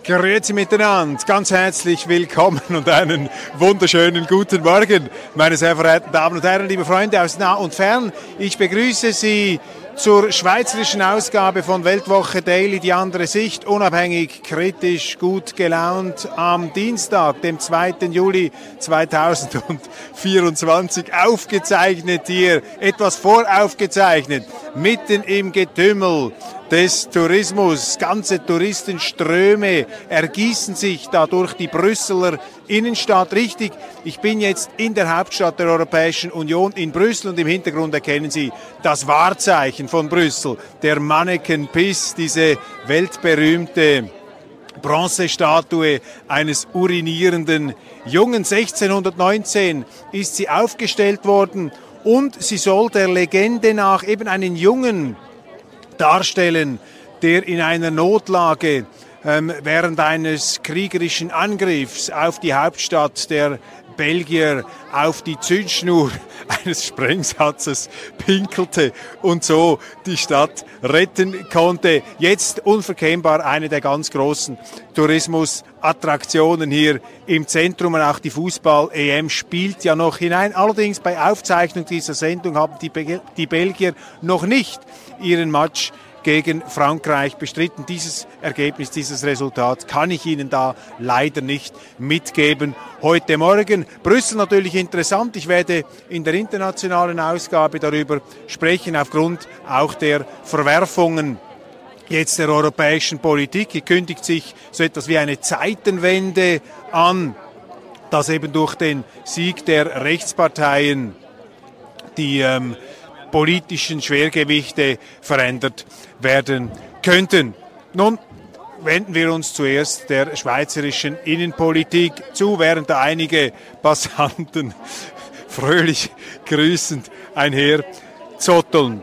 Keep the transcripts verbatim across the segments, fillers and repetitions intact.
Grüezi miteinander, ganz herzlich willkommen und einen wunderschönen guten Morgen, meine sehr verehrten Damen und Herren, liebe Freunde aus nah und fern. Ich begrüße Sie zur schweizerischen Ausgabe von Weltwoche Daily, die andere Sicht, unabhängig, kritisch, gut gelaunt, am Dienstag, dem zweiten Juli zweitausendvierundzwanzig, aufgezeichnet hier, etwas voraufgezeichnet, mitten im Getümmel des Tourismus. Ganze Touristenströme ergießen sich da durch die Brüsseler Innenstadt. Richtig, ich bin jetzt in der Hauptstadt der Europäischen Union in Brüssel und im Hintergrund erkennen Sie das Wahrzeichen von Brüssel, der Manneken Pis, diese weltberühmte Bronzestatue eines urinierenden Jungen. sechzehnhundertneunzehn ist sie aufgestellt worden und sie soll der Legende nach eben einen Jungen darstellen, der in einer Notlage ähm, während eines kriegerischen Angriffs auf die Hauptstadt der Belgier auf die Zündschnur eines Sprengsatzes pinkelte und so die Stadt retten konnte. Jetzt unverkennbar eine der ganz großen Tourismusattraktionen hier im Zentrum, und auch die Fußball-E M spielt ja noch hinein. Allerdings bei Aufzeichnung dieser Sendung haben die, Be- die Belgier noch nicht ihren Match gegen Frankreich bestritten. Dieses Ergebnis, dieses Resultat kann ich Ihnen da leider nicht mitgeben heute Morgen. Brüssel natürlich interessant. Ich werde in der internationalen Ausgabe darüber sprechen, aufgrund auch der Verwerfungen jetzt der europäischen Politik. Hier kündigt sich so etwas wie eine Zeitenwende an, dass eben durch den Sieg der Rechtsparteien die ähm, politischen Schwergewichte verändert werden könnten. Nun wenden wir uns zuerst der schweizerischen Innenpolitik zu, während da einige Passanten fröhlich grüßend einherzotteln.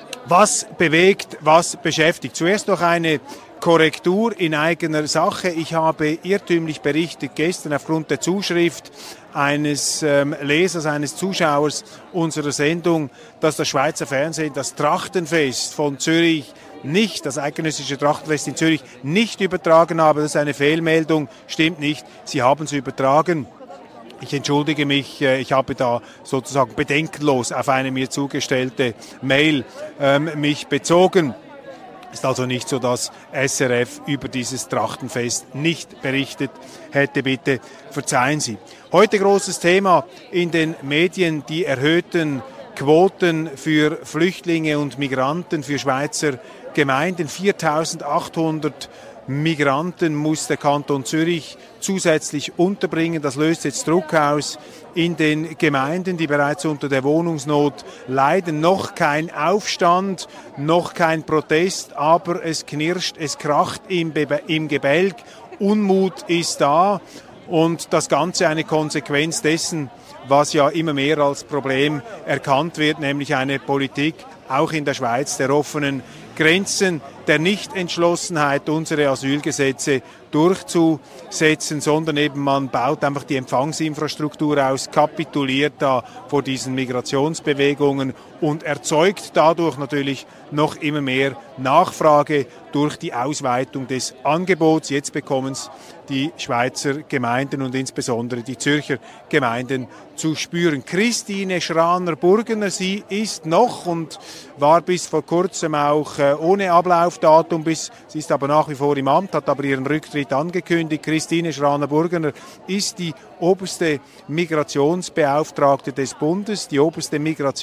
Was bewegt, was beschäftigt? Zuerst noch eine Korrektur in eigener Sache. Ich habe irrtümlich berichtet gestern aufgrund der Zuschrift eines ähm, Lesers, eines Zuschauers unserer Sendung, dass das Schweizer Fernsehen das Trachtenfest von Zürich nicht, das eidgenössische Trachtenfest in Zürich nicht übertragen habe. Das ist eine Fehlmeldung, stimmt nicht. Sie haben es übertragen. Ich entschuldige mich, ich habe da sozusagen bedenkenlos auf eine mir zugestellte Mail ähm, mich bezogen. Ist also nicht so, dass S R F über dieses Trachtenfest nicht berichtet hätte. Bitte verzeihen Sie. Heute großes Thema in den Medien, die erhöhten Quoten für Flüchtlinge und Migranten, für Schweizer Gemeinden. viertausendachthundert Migranten muss der Kanton Zürich zusätzlich unterbringen. Das löst jetzt Druck aus in den Gemeinden, die bereits unter der Wohnungsnot leiden. Noch kein Aufstand, noch kein Protest, aber es knirscht, es kracht im, Be- im Gebälk. Unmut ist da und das Ganze eine Konsequenz dessen, was ja immer mehr als Problem erkannt wird, nämlich eine Politik, auch in der Schweiz, der offenen Grenzen, der Nichtentschlossenheit, unsere Asylgesetze durchzusetzen, sondern eben man baut einfach die Empfangsinfrastruktur aus, kapituliert da vor diesen Migrationsbewegungen und erzeugt dadurch natürlich noch immer mehr Nachfrage durch die Ausweitung des Angebots. Jetzt bekommen es die Schweizer Gemeinden und insbesondere die Zürcher Gemeinden zu spüren. Christine Schraner-Burgener, sie ist noch und war bis vor kurzem auch äh, ohne Ablaufdatum, bis, sie ist aber nach wie vor im Amt, hat aber ihren Rücktritt angekündigt. Christine Schraner-Burgener ist die oberste Migrationsbeauftragte des Bundes, die oberste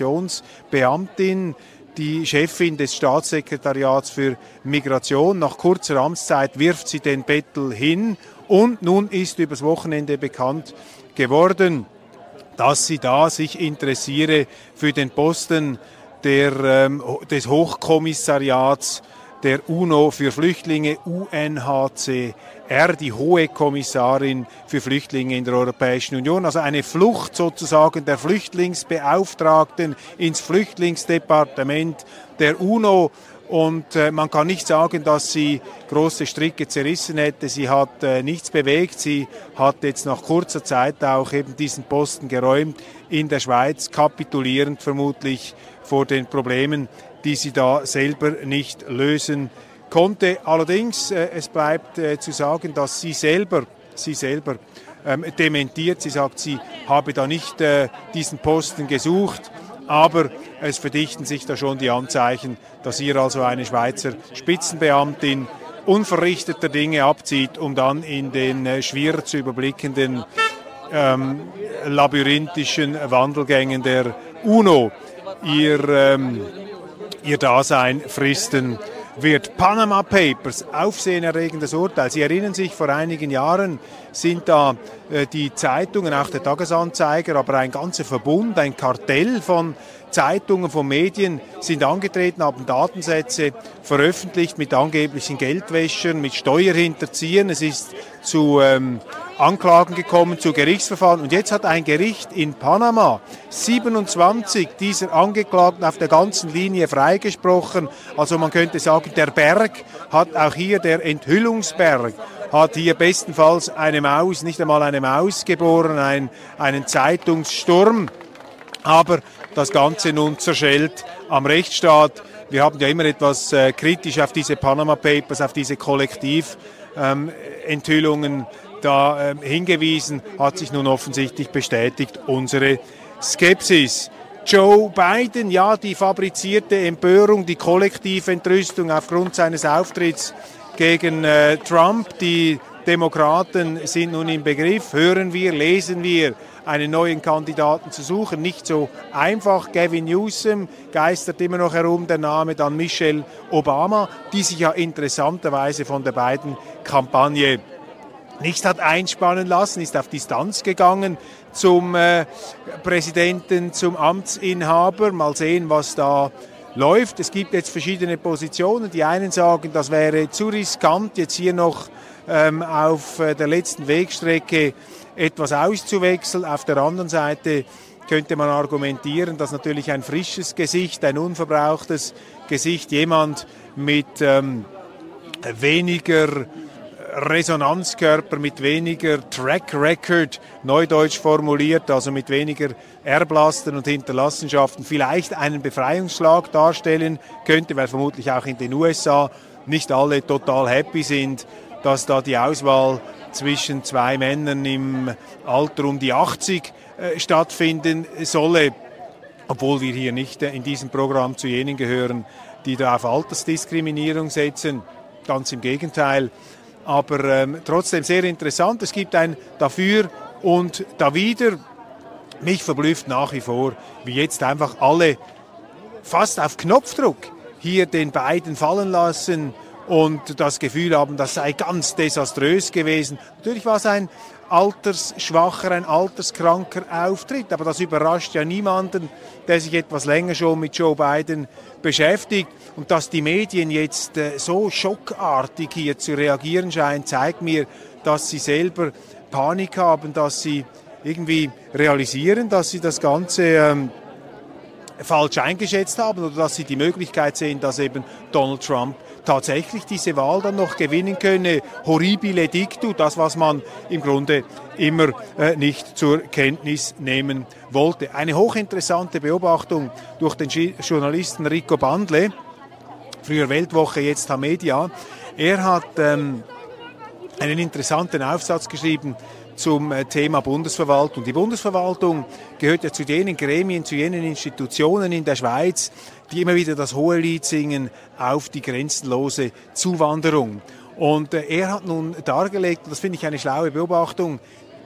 Migrationsbeamtin, die Chefin des Staatssekretariats für Migration. Nach kurzer Amtszeit wirft sie den Bettel hin und nun ist übers Wochenende bekannt geworden, dass sie da sich interessiere für den Posten der, ähm, des Hochkommissariats der UNO für Flüchtlinge, U N H C R, die Hohe Kommissarin für Flüchtlinge in der Europäischen Union. Also eine Flucht sozusagen der Flüchtlingsbeauftragten ins Flüchtlingsdepartement der UNO. Und äh, man kann nicht sagen, dass sie große Stricke zerrissen hätte. Sie hat äh, nichts bewegt. Sie hat jetzt nach kurzer Zeit auch eben diesen Posten geräumt in der Schweiz, kapitulierend vermutlich vor den Problemen, die sie da selber nicht lösen konnte allerdings, äh, es bleibt äh, zu sagen, dass sie selber, sie selber ähm, dementiert. Sie sagt, sie habe da nicht äh, diesen Posten gesucht, aber es verdichten sich da schon die Anzeichen, dass hier also eine Schweizer Spitzenbeamtin unverrichteter Dinge abzieht, um dann in den äh, schwer zu überblickenden ähm, labyrinthischen Wandelgängen der UNO ihr, ähm, ihr Dasein fristen wird. Panama Papers, aufsehenerregendes Urteil. Sie erinnern sich, vor einigen Jahren sind da äh, die Zeitungen, auch der Tagesanzeiger, aber ein ganzer Verbund, ein Kartell von Zeitungen, von Medien sind angetreten, haben Datensätze veröffentlicht mit angeblichen Geldwäschern, mit Steuerhinterziehern. Es ist zu ähm, Anklagen gekommen, zu Gerichtsverfahren. Und jetzt hat ein Gericht in Panama siebenundzwanzig dieser Angeklagten auf der ganzen Linie freigesprochen. Also man könnte sagen, der Berg hat auch hier, der Enthüllungsberg, hat hier bestenfalls eine Maus, nicht einmal eine Maus geboren, ein, einen Zeitungssturm. Aber das Ganze nun zerschellt am Rechtsstaat. Wir haben ja immer etwas äh, kritisch auf diese Panama Papers, auf diese Kollektiventhüllungen ähm, da äh, hingewiesen, hat sich nun offensichtlich bestätigt unsere Skepsis. Joe Biden, ja, die fabrizierte Empörung, die Kollektiventrüstung aufgrund seines Auftritts gegen äh, Trump. Die Demokraten sind nun im Begriff, hören wir, lesen wir, einen neuen Kandidaten zu suchen. Nicht so einfach. Gavin Newsom geistert immer noch herum, der Name, dann Michelle Obama, die sich ja interessanterweise von der Biden-Kampagne nicht hat einspannen lassen, ist auf Distanz gegangen zum äh, Präsidenten, zum Amtsinhaber. Mal sehen, was da läuft. Es gibt jetzt verschiedene Positionen. Die einen sagen, das wäre zu riskant, jetzt hier noch ähm, auf äh, der letzten Wegstrecke etwas auszuwechseln. Auf der anderen Seite könnte man argumentieren, dass natürlich ein frisches Gesicht, ein unverbrauchtes Gesicht, jemand mit ähm, weniger Resonanzkörper, mit weniger Track Record, neudeutsch formuliert, also mit weniger Erblasten und Hinterlassenschaften, vielleicht einen Befreiungsschlag darstellen könnte, weil vermutlich auch in den U S A nicht alle total happy sind, dass da die Auswahl zwischen zwei Männern im Alter um die achtzig äh, stattfinden solle, obwohl wir hier nicht äh, in diesem Programm zu jenen gehören, die da auf Altersdiskriminierung setzen. Ganz im Gegenteil. Aber ähm, trotzdem sehr interessant. Es gibt ein Dafür und Dawider. Mich verblüfft nach wie vor, wie jetzt einfach alle fast auf Knopfdruck hier den beiden fallen lassen und das Gefühl haben, das sei ganz desaströs gewesen. Natürlich war es ein altersschwacher, ein alterskranker Auftritt, aber das überrascht ja niemanden, der sich etwas länger schon mit Joe Biden beschäftigt. Und dass die Medien jetzt äh, so schockartig hier zu reagieren scheinen, zeigt mir, dass sie selber Panik haben, dass sie irgendwie realisieren, dass sie das Ganze ähm, falsch eingeschätzt haben oder dass sie die Möglichkeit sehen, dass eben Donald Trump tatsächlich diese Wahl dann noch gewinnen könne. Horribile dictu, das, was man im Grunde immer äh, nicht zur Kenntnis nehmen wollte. Eine hochinteressante Beobachtung durch den Journalisten Rico Bandle, früher Weltwoche, jetzt Tamedia. Er hat ähm, einen interessanten Aufsatz geschrieben zum äh, Thema Bundesverwaltung. Die Bundesverwaltung gehört ja zu jenen Gremien, zu jenen Institutionen in der Schweiz, die immer wieder das Hohelied singen auf die grenzenlose Zuwanderung. Und äh, er hat nun dargelegt, und das finde ich eine schlaue Beobachtung,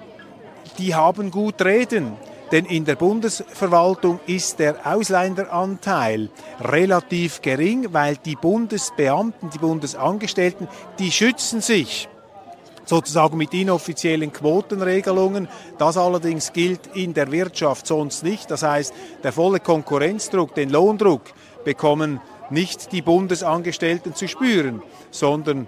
die haben gut reden. Denn in der Bundesverwaltung ist der Ausländeranteil relativ gering, weil die Bundesbeamten, die Bundesangestellten, die schützen sich sozusagen mit inoffiziellen Quotenregelungen. Das allerdings gilt in der Wirtschaft sonst nicht. Das heißt, der volle Konkurrenzdruck, den Lohndruck bekommen nicht die Bundesangestellten zu spüren, sondern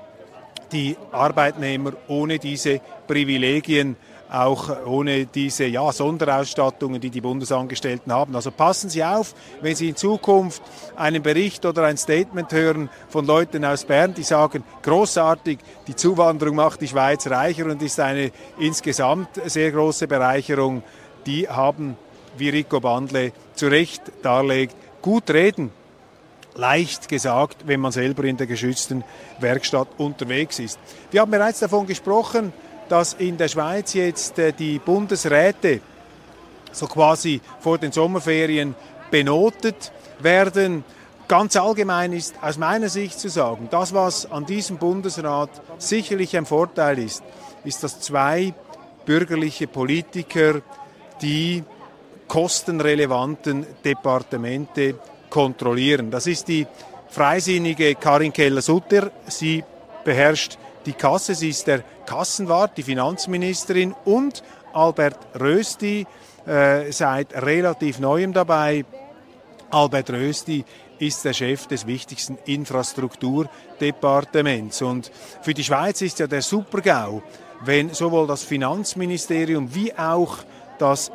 die Arbeitnehmer ohne diese Privilegien, auch ohne diese ja, Sonderausstattungen, die die Bundesangestellten haben. Also passen Sie auf, wenn Sie in Zukunft einen Bericht oder ein Statement hören von Leuten aus Bern, die sagen, großartig, die Zuwanderung macht die Schweiz reicher und ist eine insgesamt sehr große Bereicherung. Die haben, wie Rico Bandle zu Recht darlegt, gut reden. leicht gesagt, wenn man selber in der geschützten Werkstatt unterwegs ist. Wir haben bereits davon gesprochen, dass in der Schweiz jetzt äh, die Bundesräte so quasi vor den Sommerferien benotet werden. Ganz allgemein ist aus meiner Sicht zu sagen, das, was an diesem Bundesrat sicherlich ein Vorteil ist, ist, dass zwei bürgerliche Politiker die kostenrelevanten Departemente kontrollieren. Das ist die freisinnige Karin Keller-Sutter. Sie beherrscht die Kasse, sie ist der Kassenwart, die Finanzministerin, und Albert Rösti, äh, seit relativ Neuem dabei. Albert Rösti ist der Chef des wichtigsten Infrastrukturdepartements. Und für die Schweiz ist ja der Super-GAU, wenn sowohl das Finanzministerium wie auch das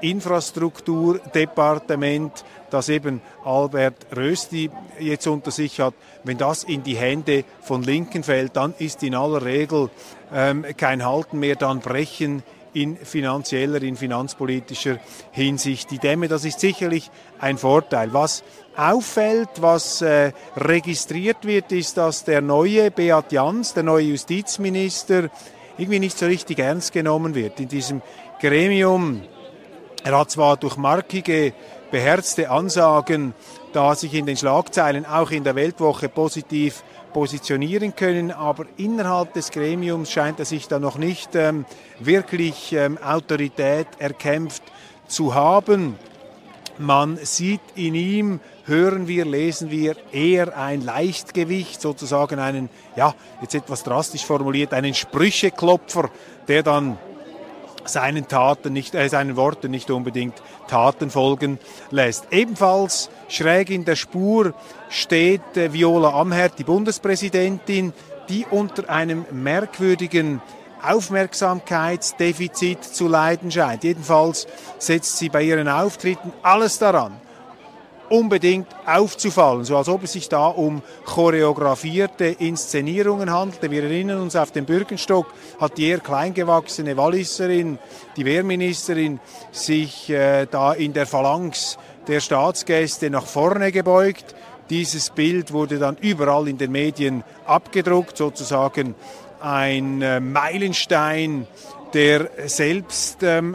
Infrastrukturdepartement, das eben Albert Rösti jetzt unter sich hat, wenn das in die Hände von Linken fällt, dann ist in aller Regel ähm, kein Halten mehr, dann brechen in finanzieller, in finanzpolitischer Hinsicht die Dämme. Das ist sicherlich ein Vorteil. Was auffällt, was äh, registriert wird, ist, dass der neue Beat Jans, der neue Justizminister, irgendwie nicht so richtig ernst genommen wird in diesem Gremium. Er hat zwar durch markige, beherzte Ansagen da sich in den Schlagzeilen auch in der Weltwoche positiv positionieren können, aber innerhalb des Gremiums scheint er sich da noch nicht ähm, wirklich ähm, Autorität erkämpft zu haben. Man sieht in ihm, hören wir, lesen wir, eher ein Leichtgewicht, sozusagen einen, ja, jetzt etwas drastisch formuliert, einen Sprücheklopfer, der dann seinen Taten nicht, äh, seinen Worten nicht unbedingt Taten folgen lässt. Ebenfalls schräg in der Spur steht äh, Viola Amherd, die Bundespräsidentin, die unter einem merkwürdigen Aufmerksamkeitsdefizit zu leiden scheint. Jedenfalls setzt sie bei ihren Auftritten alles daran, unbedingt aufzufallen, so als ob es sich da um choreografierte Inszenierungen handelte. Wir erinnern uns, auf dem Bürgenstock hat die eher kleingewachsene Walliserin, die Wehrministerin, sich äh, da in der Phalanx der Staatsgäste nach vorne gebeugt. Dieses Bild wurde dann überall in den Medien abgedruckt, sozusagen ein äh, Meilenstein der Selbst ähm,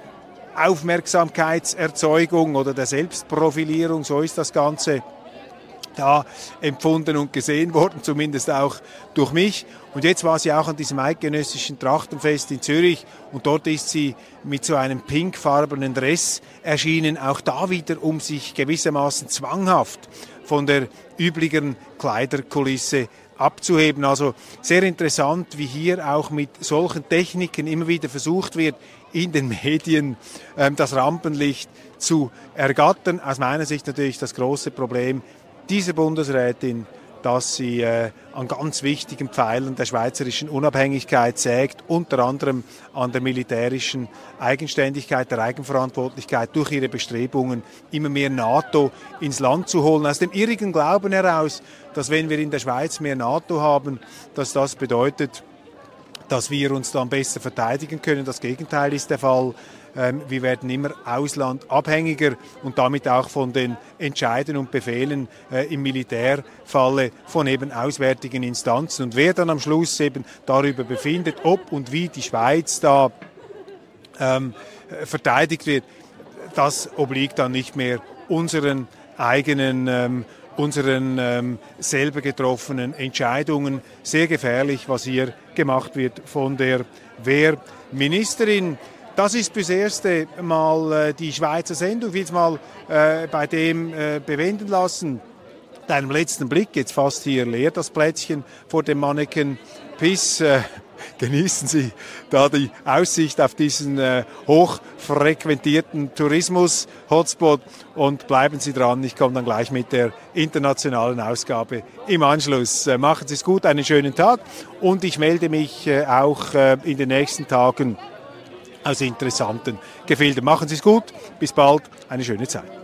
Aufmerksamkeitserzeugung oder der Selbstprofilierung, so ist das Ganze da empfunden und gesehen worden, zumindest auch durch mich. Und jetzt war sie auch an diesem eidgenössischen Trachtenfest in Zürich und dort ist sie mit so einem pinkfarbenen Dress erschienen, auch da wieder, um sich gewissermaßen zwanghaft von der üblichen Kleiderkulisse abzuheben. Also sehr interessant, wie hier auch mit solchen Techniken immer wieder versucht wird, in den Medien ähm, das Rampenlicht zu ergattern. Aus meiner Sicht natürlich das große Problem dieser Bundesrätin, dass sie äh, an ganz wichtigen Pfeilern der schweizerischen Unabhängigkeit sägt, unter anderem an der militärischen Eigenständigkeit, der Eigenverantwortlichkeit durch ihre Bestrebungen, immer mehr NATO ins Land zu holen, aus dem irrigen Glauben heraus, dass wenn wir in der Schweiz mehr NATO haben, dass das bedeutet, dass wir uns dann besser verteidigen können. Das Gegenteil ist der Fall. Wir werden immer auslandabhängiger und damit auch von den Entscheiden und Befehlen im Militärfalle von eben auswärtigen Instanzen. Und wer dann am Schluss eben darüber befindet, ob und wie die Schweiz da ähm, verteidigt wird, das obliegt dann nicht mehr unseren eigenen ähm, unseren ähm, selber getroffenen Entscheidungen. Sehr gefährlich, was hier gemacht wird von der Wehrministerin. Das ist fürs erste Mal äh, die Schweizer Sendung. Ich will es mal äh, bei dem äh, bewenden lassen. Deinem letzten Blick, jetzt fast hier leer das Plätzchen vor dem Manneken Piss. Äh, genießen Sie da die Aussicht auf diesen äh, hochfrequentierten Tourismus-Hotspot und bleiben Sie dran. Ich komme dann gleich mit der internationalen Ausgabe im Anschluss. Äh, machen Sie es gut, einen schönen Tag und ich melde mich äh, auch äh, in den nächsten Tagen aus interessanten Gefilden. Machen Sie es gut, bis bald, eine schöne Zeit.